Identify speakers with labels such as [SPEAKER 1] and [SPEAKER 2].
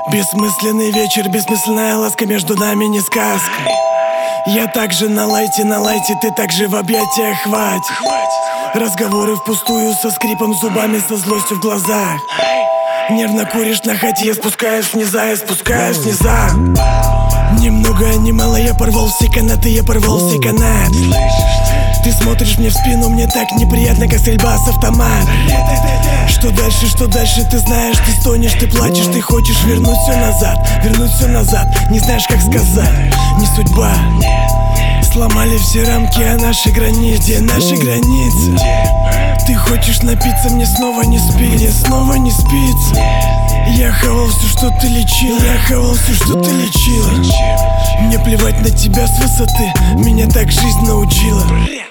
[SPEAKER 1] Бессмысленный вечер, бессмысленная ласка, между нами не сказка. Я также на лайте, ты также в объятиях, хватит. Разговоры впустую, со скрипом зубами, со злостью в глазах. Нервно куришь на хате, я спускаюсь вниза, Ни много, ни мало, я порвал все канаты, Ты смотришь мне в спину, мне так неприятно, как стрельба с автомата. Что дальше, ты знаешь, ты стонешь, ты плачешь, ты хочешь вернуть все назад, не знаешь, как сказать, не судьба. Сломали все рамки, а наши границы, Ты хочешь напиться, мне снова не спится. Я хавал все, что ты лечила, Мне плевать на тебя с высоты, меня так жизнь научила.